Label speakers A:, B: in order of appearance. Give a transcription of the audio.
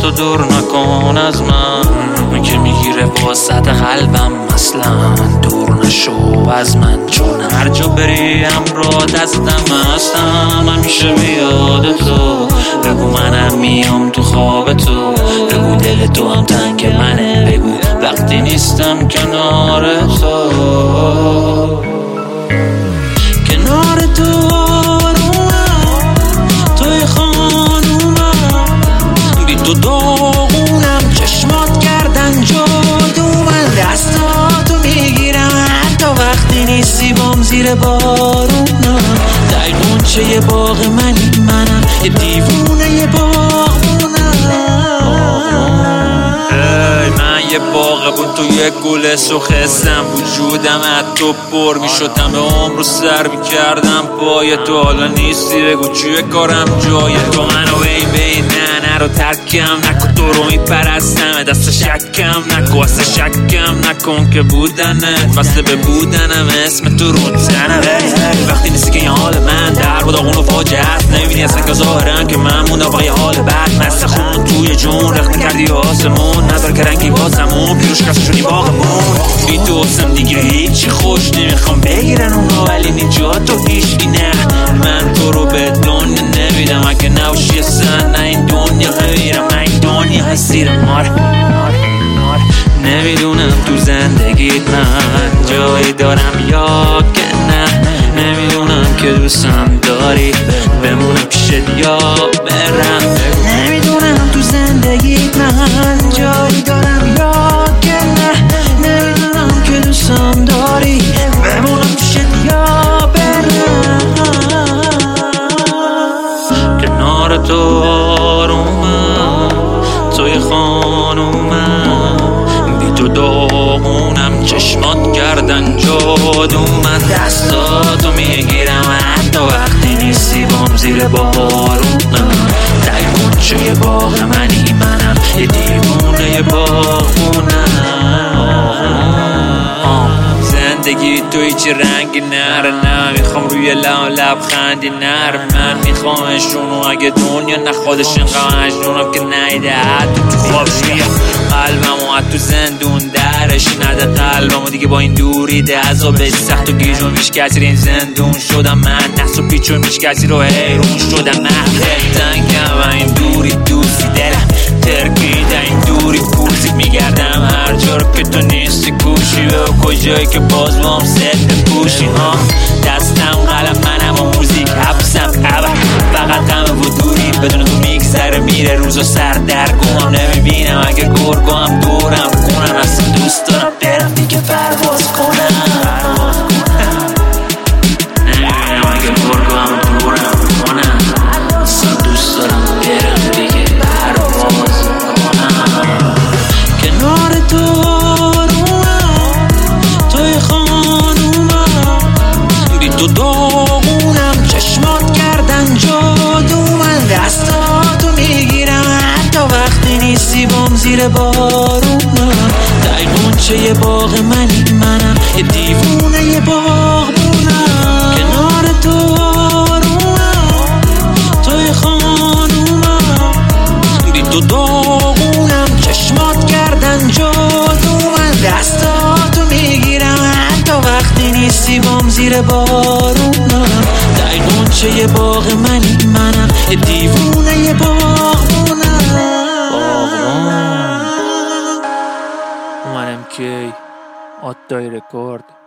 A: دستاتو دور نکن از من که میگیره واسط قلبم، اصلا دور نشو از من، چون هر جا بری همراه دستم هستم، همیشه بیاد تو. بگو منم میام تو خواب تو، بگو دل تو هم تنگ منه، بگو وقتی نیستم کنار تو. کنار تو توی خانومم، بی تو داغونم، چشمات کردن جادو، من دستاتو میگیرم حتی وقتی نیستی بام زیر بارونم. در گونچه باغ منم، یه دیوونه باغونم. من یه باغ بود تو یه گل سخستم، وجودم از تو پر میشد، همه عمرو سر میکردم پای تو. حالا نیستی بگو چیه کارم جای تو، منو بین نه رو ترکم نکن، تو رو میپرستم دست شکم نکن، واسه شکم نکن که بودنت واسه به بودنم، اسم تو رو تنم. وقتی نیستی که این حال من در و داغون و فاجعه است، نمیبینی اصلا که ظاهرم که من موندم با یه حال بد، مثل خون توی جون رخت کردی آسمون، نداره که رنگی بازمون پیروش کسی شونی باغمون. بی تو حسم دیگه هیچی خوش نمیخوام بگیرن اونا، ولی نجات تو هیچی نه. من تو رو به دنیا نمیدم، اگه نباشی اصلا نه این دنیا نمیرم، من این دنیا هستیر مار. نمیدونم تو زندگیت من جایی دارم یا که نه، نمیدونم که دوستم داری بمونم پیشت یا برم. نمیدونم تو زندگیت من جایی دارم یا که نه، نمیدونم که دوستم داری بمونم پیشت یا برم. کنار تو آرومم، توی خانومم، بی تو داغونم، چشمات کردن جادو، من دستاتو میگیرم حتی وقتی نیستی بام زیر بارونم. در گونچه باغ منم، یه دیوونه باغونم. زندگی تو هیچ رنگی نره، نمیخوام روی لبخندی نره، من میخوامشونو اگه دنیا نخوادش اینقدر مجنونم که نیده حتی تو خوابش میام قلبمو از تو زندون درش نده، قلبمو دیگه با این دوری ده عذابش سخت و گیجون میش کسی این زندون شدم، من نحس و پیچون میش کسی رو حیرون شدم، من تنگم و این دوری دوستی دلم ترکیده، این دوری پوزی میگردم هر جا رو که تو نیستی گوشی به کجایی که باز بام ست پوشی ها. دستم قلم منم و موزیک حبسم فقط همه و دوری، بدون تو میگذره میره روز و سر درگوام، نمیبینم اگه گرگو هم دورم کنن، اصلا دوست دارم برم دیگه پرواز کنم. نمیبینم اگه گرگو هم دورم کنن، اصلا دوست دارم برم دیگه پرواز کنم. کنار تو توی خانومم، بی تو داغونم، چشمات کردن جادو، من دستاتو میگیرم حتی وقتی نیستی بام زیر بارونم. در گونچه باغ منم، یه دیوونه باغونم. کنار تو آرومم، توی خانومم، بی تو داغونم، چشمات کردن جادو، من دستاتو میگیرم حتی وقتی نیستی بام زیر بارونم. در گونچه باغ منم، یه دیوونه باغونم. منم کی آتای رکورد.